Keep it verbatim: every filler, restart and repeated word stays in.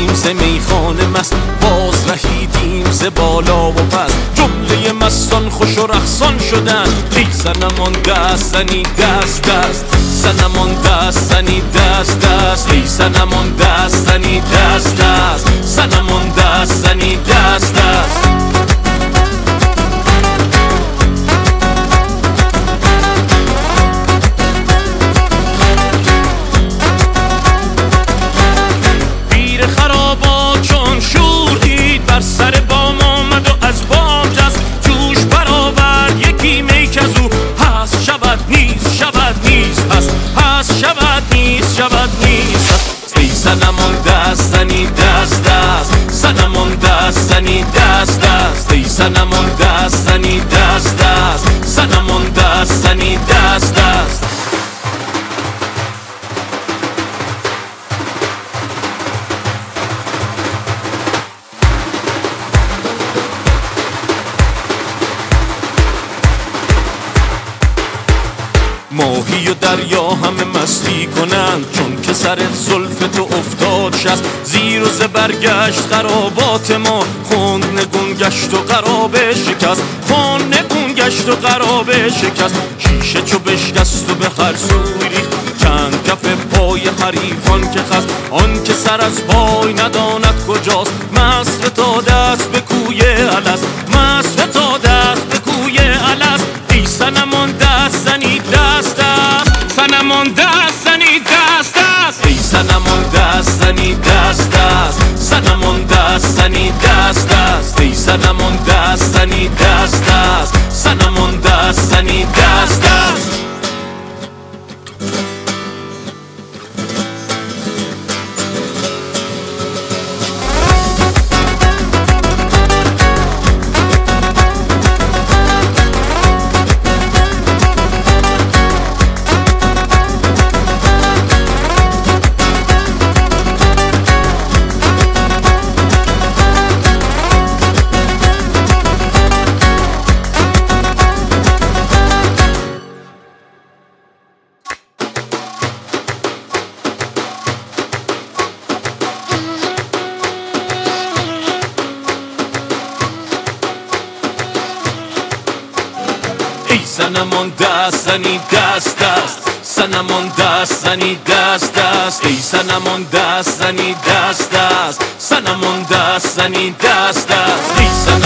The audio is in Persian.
رفتیم ز میخانه مست، باز رهیدیم ز بالا و پس. جمله مستان خوش و رقصان شدن، ای صنمان دست زنی دست دست، صنمان دست زنی دست دست، ای صنمان دست زنی دست دست، صنمان دست زنی دست دست. سر بام آمد و از بام جست، جوش برآورد یکی می کزو هست شود نیست شود نیست هست هست شود نیست شود نیست هست. ای صنمان دست زنی دست دست، صنمان دست زنی دست دست، ای صنمان دست زنی دست دست، صنمان دست زنی دست دست. ماهی و دریا همه مستی کنند، چون که سر زلف تو افتاد شست. زیر و زبر گشت خرابات ما، خون نگون گشت و قرابه شکست، خون نگون گشت و قرابه شکست. شیشه چو بشکست و به هر سوی ریخت، چند کف پای حریفان که خست. آن که سر از پای نداند کجاست، مست تا دست به کوی الست، مست تا دست به کوی الست. ای صنمان دست زنی دست دست، صنمان دست زنی دست دست، ای صنمان دست زنی دست دست، صنمان دست زنی دست دست، ای صنمان دست زنی دست دست، صنمان دست زنی دست دست. صنمان دست زنی دست دست، صنمان دست زنی دست دست، ای صنمان دست زنی دست دست، صنمان دست زنی دست دست.